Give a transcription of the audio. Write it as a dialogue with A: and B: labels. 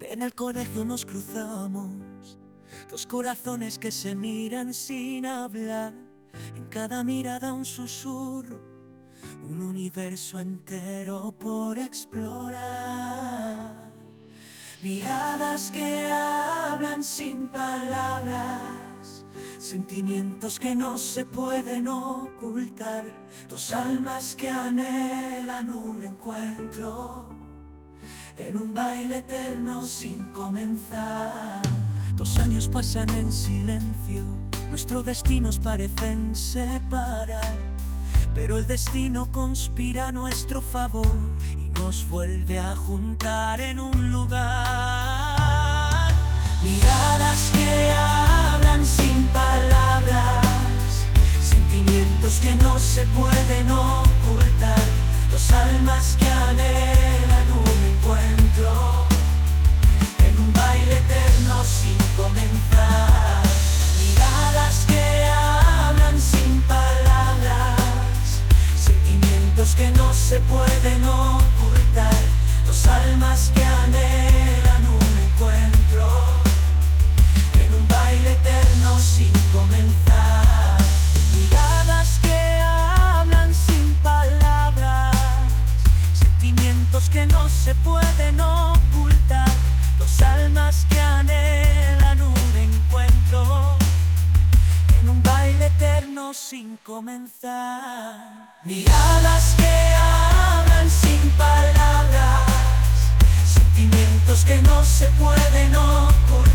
A: En el colegio nos cruzamos, dos corazones que se miran sin hablar. En cada mirada un susurro, un universo entero por explorar. Miradas que hablan sin palabras, sentimientos que no se pueden ocultar. Dos almas que anhelan un encuentro en un baile eterno sin comenzar. 2 años pasan en silencio, nuestros destinos parecen separar, pero el destino conspira a nuestro favor y nos vuelve a juntar en un lugar. Miradas que hablan sin palabras, sentimientos que no se pueden ocultar. 2 almas que anhelan un encuentro en un baile eterno sin comenzar. Miradas que hablan sin palabras, sentimientos que no se pueden ocultar. 2 almas que anhelan un encuentro en un baile eterno sin comenzar. Miradas que hablan sin palabras, sentimientos que no se pueden ocultar. 2 almas que anhelan un encuentro en un baile eterno sin comenzar. Miradas que hablan sin palabras, sentimientos que no se pueden ocultar.